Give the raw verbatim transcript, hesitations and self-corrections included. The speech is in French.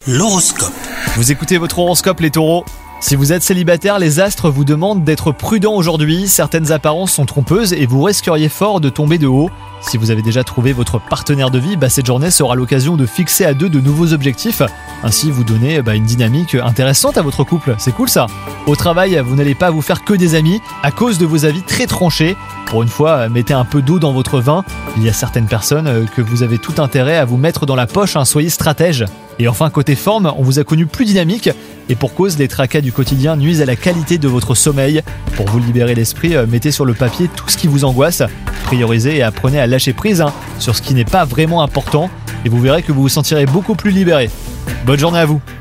L'horoscope. Vous écoutez votre horoscope les taureaux. Si vous êtes célibataire, les astres vous demandent d'être prudent aujourd'hui. Certaines apparences sont trompeuses et vous risqueriez fort de tomber de haut. Si vous avez déjà trouvé votre partenaire de vie, bah cette journée sera l'occasion de fixer à deux de nouveaux objectifs. Ainsi, vous donnez bah, une dynamique intéressante à votre couple. C'est cool ça. Au travail, vous n'allez pas vous faire que des amis à cause de vos avis très tranchés. Pour une fois, mettez un peu d'eau dans votre vin. Il y a certaines personnes que vous avez tout intérêt à vous mettre dans la poche. Hein, soyez stratège. Et enfin, côté forme, on vous a connu plus dynamique. Et pour cause, les tracas du quotidien nuisent à la qualité de votre sommeil. Pour vous libérer l'esprit, mettez sur le papier tout ce qui vous angoisse. Priorisez et apprenez à lâcher prise hein, sur ce qui n'est pas vraiment important. Et vous verrez que vous vous sentirez beaucoup plus libéré. Bonne journée à vous.